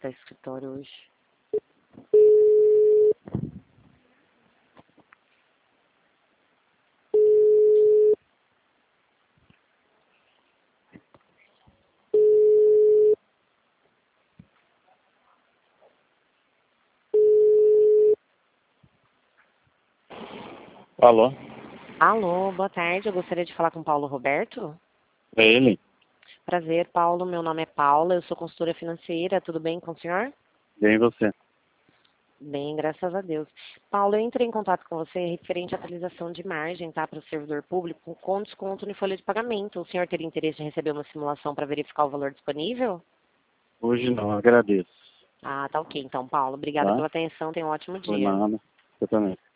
visitar o escritório hoje. Alô? Alô, boa tarde. Eu gostaria de falar com Paulo Roberto. É ele? Prazer, Paulo. Meu nome é Paula. Eu sou consultora financeira. Tudo bem com o senhor? Bem você? Bem, graças a Deus. Paulo, eu entrei em contato com você referente à atualização de margem, tá, para o servidor público com desconto em folha de pagamento. O senhor teria interesse em receber uma simulação para verificar o valor disponível? Hoje não, agradeço. Ah, tá ok. Então, Paulo, obrigada Tá? pela atenção. Tenha um ótimo Por dia. nada. Eu também.